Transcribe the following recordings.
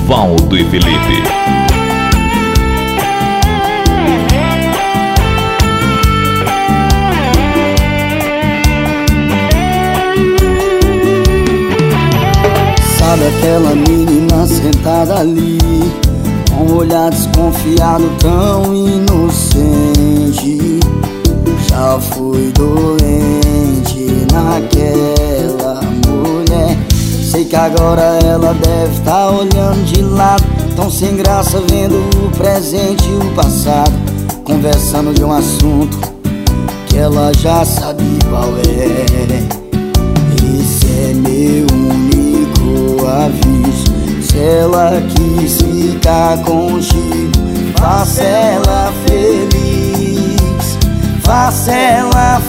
Valdo e Felipe. Sabe aquela menina sentada ali, com um olhar desconfiado tão inocente? Já fui doente naquela mulher. Sei que agora ela deve estar olhando de lado, tão sem graça vendo o presente e o passado, conversando de um assunto que ela já sabe qual é. Esse é meu único aviso: se ela quis ficar contigo, faça ela feliz, faça ela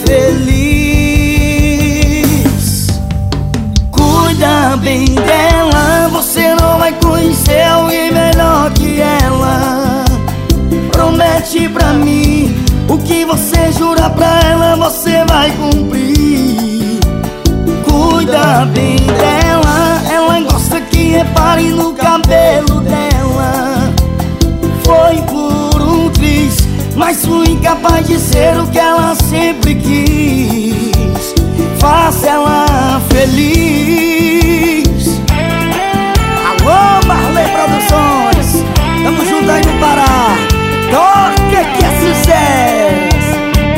feliz. Cuida bem dela, você não vai conhecer alguém melhor que ela. Promete pra mim, o que você jura pra ela, você vai cumprir. Cuida bem dela, ela gosta que repare no cabelo dela. Foi por um triz, mas fui incapaz de ser o que ela sempre quis. Faça ela feliz. Alô, Marley Produções, tamo junto aí no Pará. Toca que é sucesso.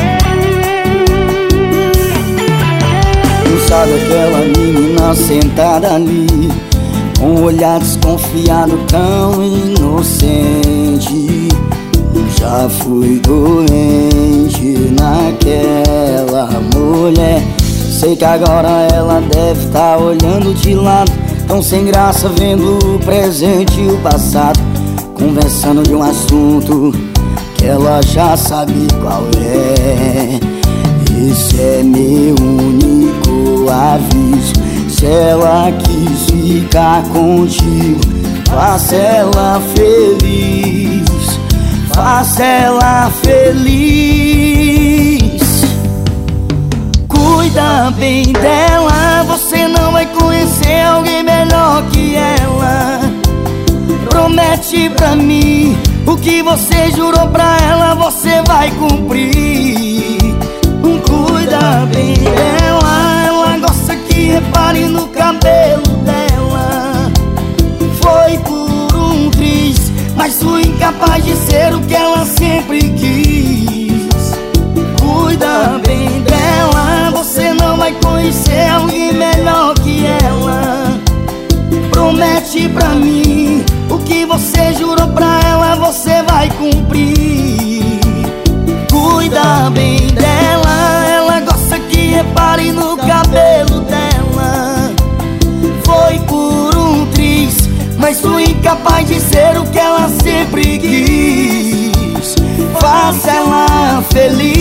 Sabe aquela menina sentada ali, com um olhar desconfiado tão inocente? Já fui doente naquela mulher. Sei que agora ela deve estar olhando de lado, tão sem graça vendo o presente e o passado, conversando de um assunto que ela já sabe qual é. Esse é meu único aviso: se ela quis ficar contigo, faça ela feliz, faça ela feliz. Cuida bem dela, você não vai conhecer alguém melhor que ela. Promete pra mim, o que você jurou pra ela, você vai cumprir. Cuida bem dela, ela gosta que repare no cabelo dela. Foi por um triz, mas fui incapaz de ser o que ela sempre quis. Cuida bem dela, você não vai conhecer alguém melhor que ela. Promete pra mim, o que você jurou pra ela, você vai cumprir. Cuida bem dela, ela gosta que repare no cabelo dela. Foi por um triz, mas fui incapaz de ser o que ela sempre quis. Faça ela feliz.